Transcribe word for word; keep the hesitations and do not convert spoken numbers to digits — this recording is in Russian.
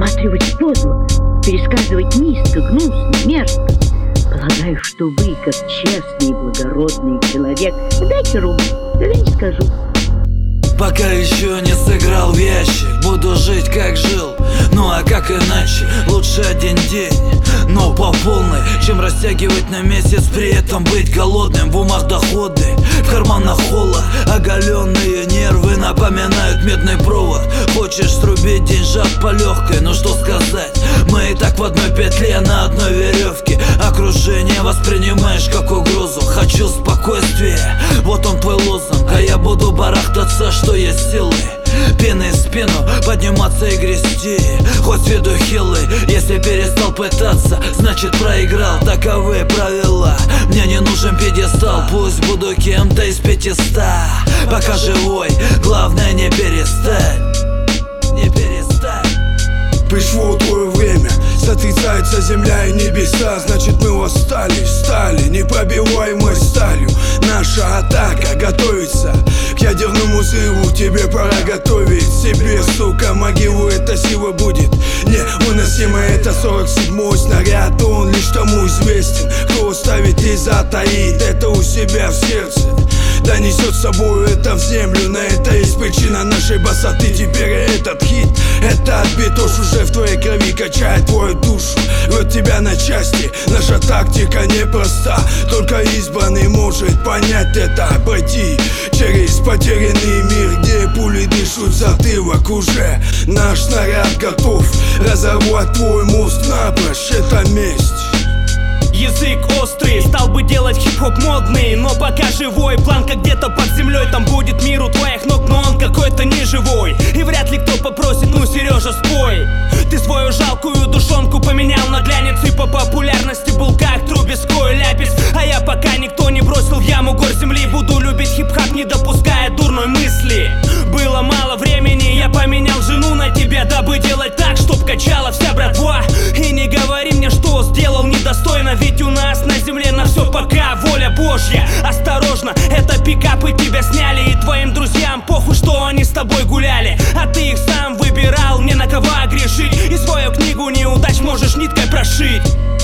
подсматривать подло, пересказывать низко, гнусно, мерзко. Полагаю, что вы, как честный и благородный человек... Дайте рубль, да я не скажу. Пока еще не сыграл в ящик, буду жить как жил. Ну а как иначе? Лучше один день, но по полной, чем растягивать на месяц, при этом быть голодным. В умах доходы, в карманах холод, оголенные нервы напоминают медный провод. Хочешь срубить деньжат по легкой, ну что сказать? Мы и так в одной петле, на одной веревке. Окружение воспринимаешь как угрозу. Хочу спокойствия, вот он твой лозунг. А я буду барахтаться, что есть силы, пены в спину, подниматься и грести. Хоть с виду хилый, если перестал пытаться, значит проиграл. Таковы правила, мне не нужен пьедестал. Пусть буду кем-то из пятиста, пока живой, главное не перестать. Не перестать. Пришло твое время, сотрясается земля и небеса. Значит мы восстали, стали непробиваемой сталью. Наша атака готовится к ядерному взрыву. Тебе пора готовить себе, сука, могилу. Эта сила будет невыносимая. Это сорок седьмой снаряд, он лишь тому известен, кто ставит и затаит это у себя в сердце. Да несет с собой это в землю. На это есть причина нашей босоты. Теперь этот хит, этот битош уже в твоей крови качает твою душу, рвет тебя на части. Наша тактика непроста, только избранный может понять это. Пройти через потерянный мир, где пули дышут затылок. Уже наш снаряд готов разорвать твой мозг напрочь. Это месть. Язык острый, стал бы делать хип-хоп модный, но пока живой, планка где-то под землей. Там будет мир у твоих ног, но он какой-то неживой. И вряд ли кто попросит, ну Сережа, спой. Ты свою жалкую душонку поменял на глянец, и по популярности был как Трубецкой ляпис. А я пока никто не бросил в яму гор земли, буду любить хип-хап, не допуская дурной мысли. Было мало времени, я поменял жену на тебя, дабы делать так, чтоб качала вся братва. И не говори мне, что сделал недостойно, ведь у нас на земле на все пока воля Божья. Осторожно, это пикапы тебя сняли, и твоим друзьям похуй, что они с тобой гуляли. А ты их сам выбирал, не на кого грешить, и свою книгу неудач можешь ниткой прошить.